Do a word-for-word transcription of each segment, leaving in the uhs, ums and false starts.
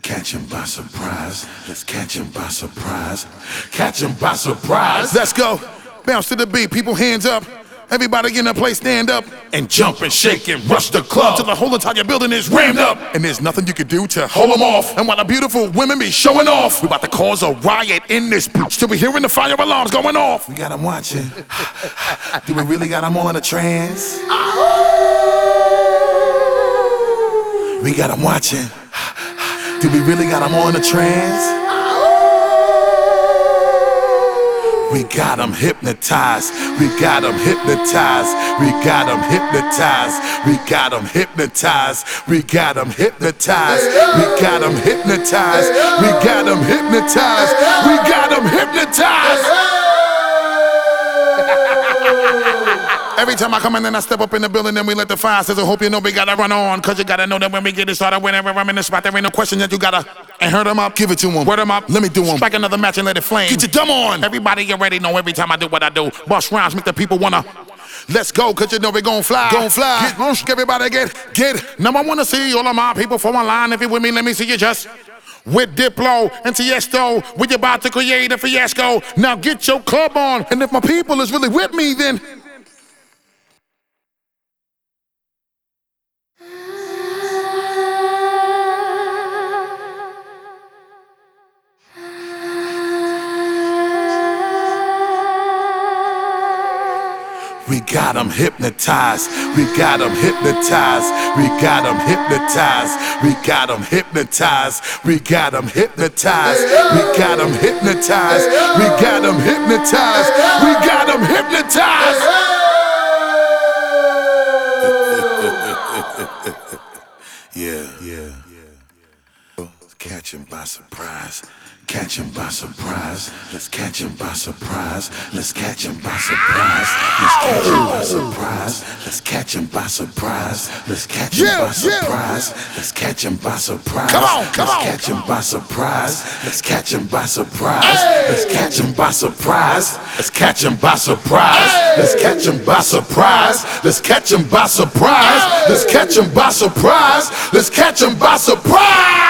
catch him by surprise. Let's catch him by surprise. Catch him by surprise. Let's go. Bounce to the beat, people hands up. Everybody in the place stand up and jump and shake and rush the club till the whole entire building is rammed up. And there's nothing you can do to hold them off. And while the beautiful women be showing off, we about to cause a riot in this bitch till we hearing the fire alarms going off. We got them watching. Do we really got them all in a trance? We got them watching. Do we really got them all in a trance? We got them hypnotized, we got them hypnotized, we got them hypnotized, we got them hypnotized, we got them hypnotized, we got them hypnotized, we got them hypnotized, we got them hypnotized. Every time I come in and I step up in the building, then we let the fire sizzle. Hope you know we gotta run on, cause you gotta know that when we get it started, whenever I'm in the spot, there ain't no question that you gotta. And hurt them up, give it to them, word them up, let me do them. Strike another match and let it flame. Get your dumb on. Everybody already know every time I do what I do. Bust rhymes, make the people wanna. Let's go, cause you know we gon' fly. Gon' fly. Get launched, everybody get, get. Now I wanna see all of my people from online. If you with me, let me see you just. With Diplo and Tiesto, we about to create a fiasco. Now get your club on, and if my people is really with me, then. We got them hypnotized, we got them hypnotized, we got them hypnotized, we got them hypnotized, we got them hypnotized, we got them hypnotized, we got them hypnotized, we got them hypnotized. Yeah, yeah, yeah. Catch him by surprise. Catch him by surprise. Let's catch him by surprise. Let's catch him by surprise. Let's catch him by surprise. Let's catch him by surprise. Let's catch him by surprise. Let's catch him by surprise. Come on, come on. Let's catch him by surprise. Let's catch him by surprise. Let's catch him by surprise. Let's catch him by surprise. Let's catch him by surprise. Let's catch him by surprise. Let's catch him by surprise. Let's catch him by surprise.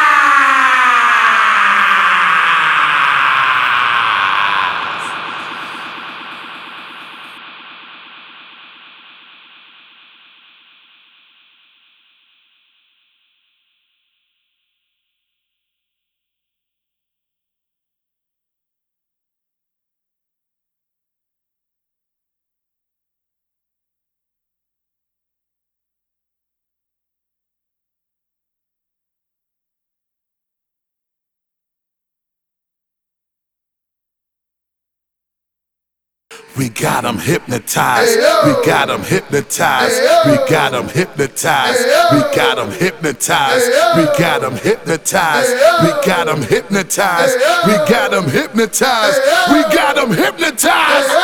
We got them hypnotized, we got them hypnotized, we got them hypnotized, we got them hypnotized, we got them hypnotized, we got them hypnotized, we got them hypnotized, we got them hypnotized.